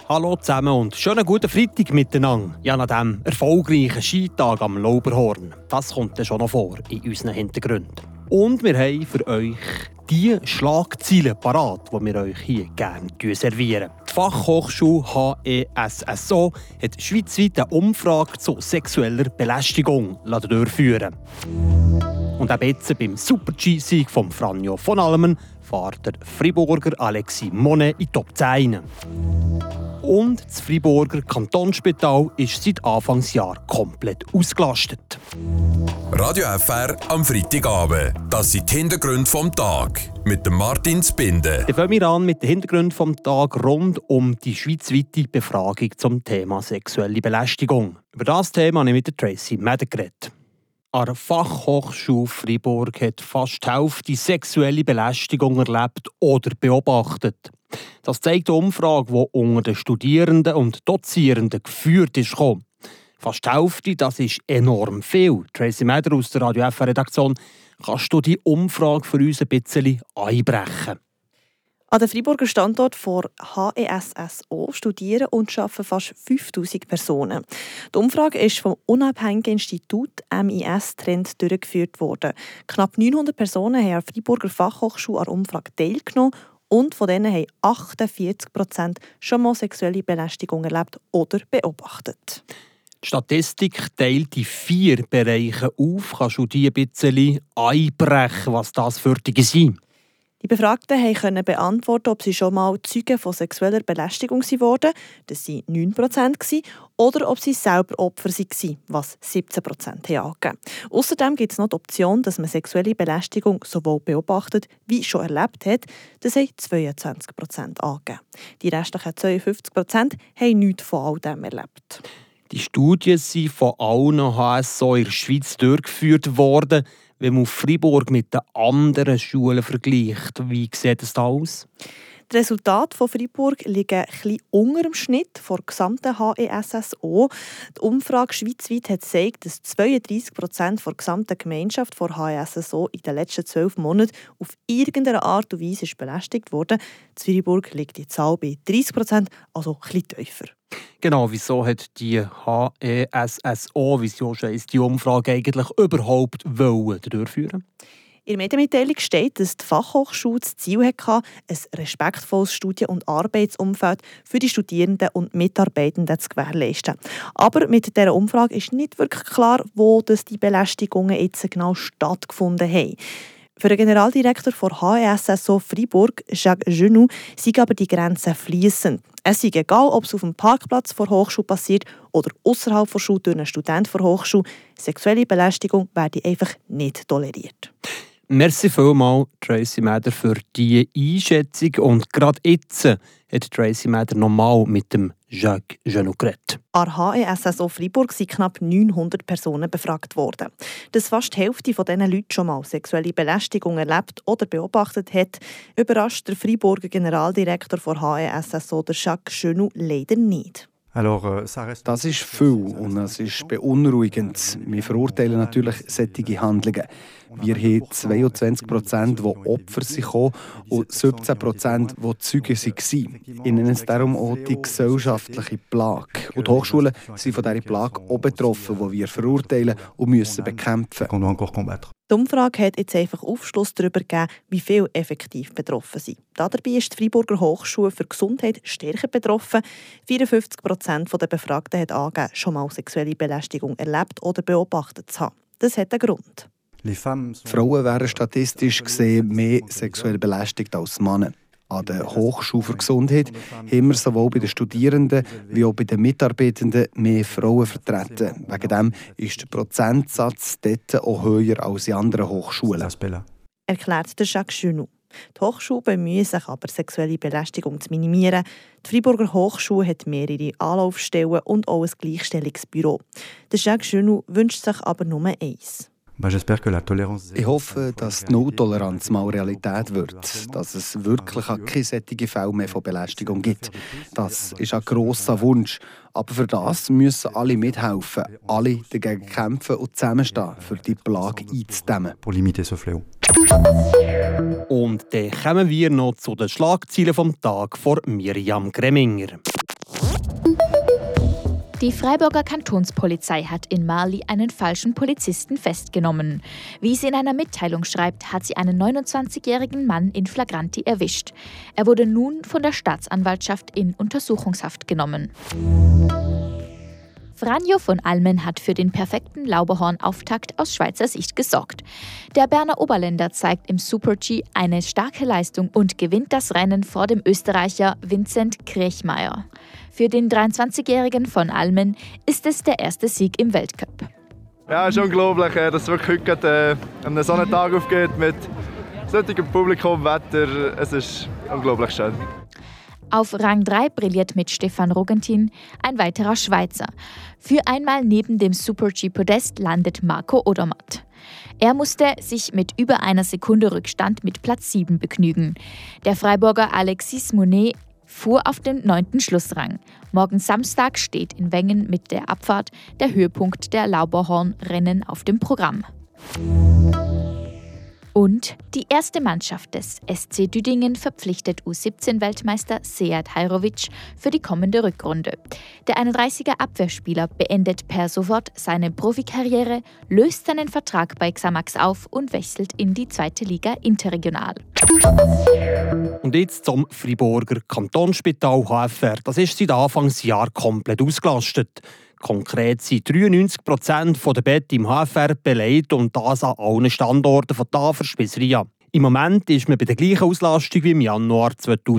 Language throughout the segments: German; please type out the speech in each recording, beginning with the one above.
Hallo zusammen und schönen guten Freitag miteinander. Ja, nach diesem erfolgreichen Skitag am Lauberhorn. Das kommt dann schon noch vor in unseren Hintergründen. Und wir haben für euch die Schlagzeilen parat, die wir euch hier gerne servieren. Die Fachhochschule HESSO hat schweizweit eine Umfrage zu sexueller Belästigung durchführen. Und auch jetzt beim Super-G-Sieg von Franjo von Almen fährt der Friburger Alexis Monet in die Top 10. Und das Friburger Kantonsspital ist seit Anfangsjahr komplett ausgelastet. Radio FR am Freitagabend. Das sind die Hintergründe vom Tag. Mit dem Martin Zbinden. Dann fangen wir an mit den Hintergründen vom Tag rund um die schweizweite Befragung zum Thema sexuelle Belästigung. Über das Thema habe ich mit Tracy Meder geredet. An der Fachhochschule Freiburg hat fast die Hälfte sexuelle Belästigung erlebt oder beobachtet. Das zeigt eine Umfrage, die unter den Studierenden und Dozierenden geführt ist. Fast die Hälfte, das ist enorm viel. Tracy Meder aus der Radio FR-Redaktion, kannst du die Umfrage für uns ein bisschen einbrechen? An dem Freiburger Standort von HESSO studieren und arbeiten fast 5000 Personen. Die Umfrage ist vom unabhängigen Institut MIS Trend durchgeführt worden. Knapp 900 Personen haben an der Freiburger Fachhochschule an der Umfrage teilgenommen und von denen haben 48% schon mal sexuelle Belästigung erlebt oder beobachtet. Die Statistik teilt in 4 Bereiche auf. Kannst du die ein bisschen einbrechen, was das für die sind? Die Befragten konnten beantworten, ob sie schon mal Zeugen von sexueller Belästigung wurden, das waren 9%, oder ob sie selber Opfer waren, was 17% angegeben. Außerdem gibt es noch die Option, dass man sexuelle Belästigung sowohl beobachtet wie schon erlebt hat, das haben 22% angegeben. Die restlichen 52% haben nichts von all dem erlebt. Die Studien sind von allen HSO in der Schweiz durchgeführt worden. Wenn man Freiburg mit den anderen Schulen vergleicht, wie sieht es da aus? Die Resultate von Freiburg liegen etwas unter dem Schnitt der gesamten HESSO. Die Umfrage schweizweit hat gezeigt, dass 32% der gesamten Gemeinschaft der HESSO in den letzten 12 Monaten auf irgendeine Art und Weise belästigt wurde. In Freiburg liegt die Zahl bei 30%, also etwas tiefer. Genau, wieso hat die HESSO, wieso ist die Umfrage eigentlich überhaupt durchführen? In der Medienmitteilung steht, dass die Fachhochschule das Ziel hatte, ein respektvolles Studien- und Arbeitsumfeld für die Studierenden und Mitarbeitenden zu gewährleisten. Aber mit dieser Umfrage ist nicht wirklich klar, wo die Belästigungen jetzt genau stattgefunden haben. Für den Generaldirektor der HESSO Freiburg, Jacques Genoux, sind aber die Grenzen fließend. Es ist egal, ob es auf dem Parkplatz der Hochschule passiert oder außerhalb der Schule durch einen Student der Hochschule. Sexuelle Belästigung werde einfach nicht toleriert. Merci vielmals, Tracy Meder, für diese Einschätzung. Und gerade jetzt hat Tracy Meder nochmal mit dem Jacques Genoux geredet. An der HESSO Freiburg sind knapp 900 Personen befragt worden. Dass fast die Hälfte von diesen Leuten schon mal sexuelle Belästigung erlebt oder beobachtet hat, überrascht der Freiburger Generaldirektor der HESSO, der Jacques Genoux, leider nicht. Das ist viel und es ist beunruhigend. Wir verurteilen natürlich solche Handlungen. Wir haben 22%, die Opfer sind und 17%, die Zeugen waren. Ich nenne es darum auch die gesellschaftliche Plage. Und die Hochschulen sind von dieser Plage auch betroffen, die wir verurteilen und müssen bekämpfen. Die Umfrage hat jetzt einfach Aufschluss darüber gegeben, wie viele effektiv betroffen sind. Dabei ist die Freiburger Hochschule für Gesundheit stärker betroffen. 54% der Befragten hat angegeben, schon mal sexuelle Belästigung erlebt oder beobachtet zu haben. Das hat einen Grund. Frauen wären statistisch gesehen mehr sexuell belästigt als Männer. An der Hochschule für Gesundheit haben wir sowohl bei den Studierenden wie auch bei den Mitarbeitenden mehr Frauen vertreten. Wegen dem ist der Prozentsatz dort auch höher als in anderen Hochschulen. Erklärt der Jacques Genoux. Die Hochschulen bemühen sich aber, sexuelle Belästigung zu minimieren. Die Freiburger Hochschule hat mehrere Anlaufstellen und auch ein Gleichstellungsbüro. Der Jacques Genoux wünscht sich aber nur eins. Ich hoffe, dass die Nulltoleranz mal Realität wird, dass es wirklich keine solchen Fälle mehr von Belästigung gibt. Das ist ein grosser Wunsch. Aber für das müssen alle mithelfen, alle dagegen kämpfen und zusammenstehen, für die Plage einzudämmen. Und dann kommen wir noch zu den Schlagzeilen vom Tag von Miriam Greminger. Die Freiburger Kantonspolizei hat in Marli einen falschen Polizisten festgenommen. Wie sie in einer Mitteilung schreibt, hat sie einen 29-jährigen Mann in Flagranti erwischt. Er wurde nun von der Staatsanwaltschaft in Untersuchungshaft genommen. Franjo von Almen hat für den perfekten Lauberhorn-Auftakt aus Schweizer Sicht gesorgt. Der Berner Oberländer zeigt im Super-G eine starke Leistung und gewinnt das Rennen vor dem Österreicher Vincent Krechmeier. Für den 23-Jährigen von Almen ist es der erste Sieg im Weltcup. Ja, es ist unglaublich, dass es wirklich heute an so einen Tag aufgeht mit solchem Publikum, Wetter. Es ist unglaublich schön. Auf Rang 3 brilliert mit Stefan Rogentin ein weiterer Schweizer. Für einmal neben dem Super-G-Podest landet Marco Odermatt. Er musste sich mit über einer Sekunde Rückstand mit Platz 7 begnügen. Der Freiburger Alexis Monet fuhr auf den 9. Schlussrang. Morgen Samstag steht in Wengen mit der Abfahrt der Höhepunkt der Lauberhorn-Rennen auf dem Programm. Und die erste Mannschaft des SC Düdingen verpflichtet U17-Weltmeister Sead Hajrović für die kommende Rückrunde. Der 31er Abwehrspieler beendet per sofort seine Profikarriere, löst seinen Vertrag bei Xamax auf und wechselt in die 2. Liga interregional. Und jetzt zum Freiburger Kantonsspital HFR. Das ist seit Anfangsjahr komplett ausgelastet. Konkret sind 93% der Betten im HFR belegt und das an allen Standorten von Tafers bis Ria. Im Moment ist man bei der gleichen Auslastung wie im Januar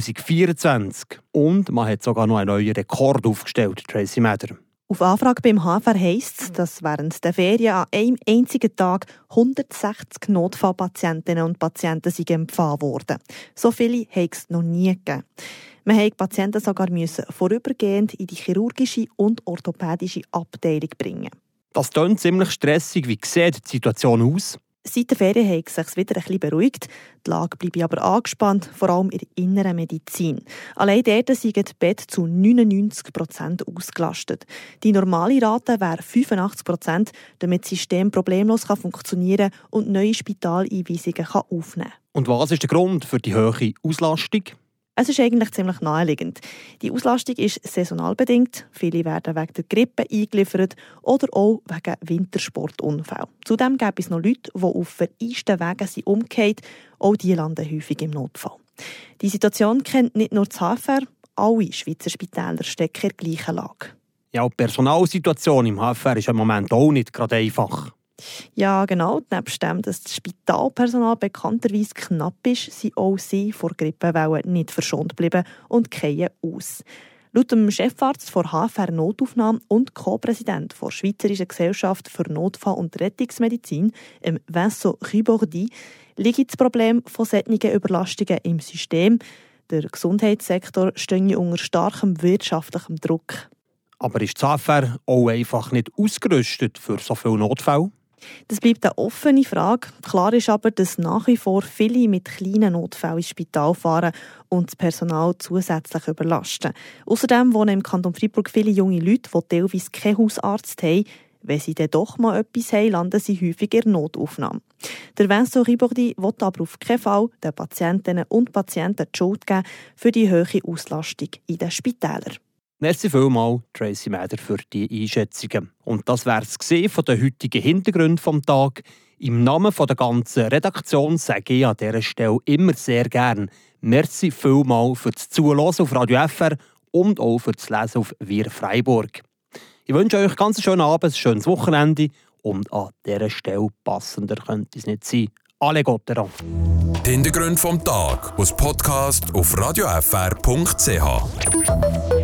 2024. Und man hat sogar noch einen neuen Rekord aufgestellt, Tracy Meder. Auf Anfrage beim HFR heisst es, dass während der Ferien an einem einzigen Tag 160 Notfallpatientinnen und Patienten empfangen wurden. So viele hat es noch nie gegeben. Man musste die Patienten sogar vorübergehend in die chirurgische und orthopädische Abteilung bringen. Das klingt ziemlich stressig. Wie sieht die Situation aus? Seit der Ferien hat es sich wieder ein bisschen beruhigt. Die Lage bleibt aber angespannt, vor allem in der inneren Medizin. Allein dort sind die Betten zu 99% ausgelastet. Die normale Rate wäre 85%, damit das System problemlos funktionieren und neue Spitaleinweisungen aufnehmen kann. Und was ist der Grund für die hohe Auslastung? Es ist eigentlich ziemlich naheliegend. Die Auslastung ist saisonal bedingt. Viele werden wegen der Grippe eingeliefert oder auch wegen Wintersportunfällen. Zudem gibt es noch Leute, die auf vereisten Wegen umgekehrt sind. Auch die landen häufig im Notfall. Die Situation kennt nicht nur das HFR, alle Schweizer Spitäler stecken in der gleichen Lage. Ja, die Personalsituation im HFR ist im Moment auch nicht gerade einfach. Ja, genau. Nebst dem, dass das Spitalpersonal bekannterweise knapp ist, sind auch sie vor Grippewellen nicht verschont geblieben und fallen aus. Laut dem Chefarzt der HFR Notaufnahme und Co-Präsident der Schweizerischen Gesellschaft für Notfall- und Rettungsmedizin, Vincent Ribordi, liegt das Problem von solchen Überlastungen im System. Der Gesundheitssektor stehe unter starkem wirtschaftlichem Druck. Aber ist das HFR auch einfach nicht ausgerüstet für so viele Notfälle? Das bleibt eine offene Frage. Klar ist aber, dass nach wie vor viele mit kleinen Notfällen ins Spital fahren und das Personal zusätzlich überlasten. Außerdem wohnen im Kanton Freiburg viele junge Leute, die teilweise keinen Hausarzt haben. Wenn sie dann doch mal etwas haben, landen sie häufig in der Notaufnahme. Der Vincent Ribordi will aber auf keinen Fall den Patientinnen und Patienten die Schuld geben für die hohe Auslastung in den Spitälern. Merci vielmals, Tracy Meder, für die Einschätzungen. Und das wäre es von den heutigen Hintergründen des Tages. Im Namen der ganzen Redaktion sage ich an dieser Stelle immer sehr gern merci vielmals für das Zuhören auf Radio FR und auch für das Lesen auf Wir Freiburg. Ich wünsche euch ganz schönen Abend, ein schönes Wochenende und an dieser Stelle passender könnte es nicht sein. Alle Gott daran. Die Hintergründe vom Tag aus Podcast auf radiofr.ch.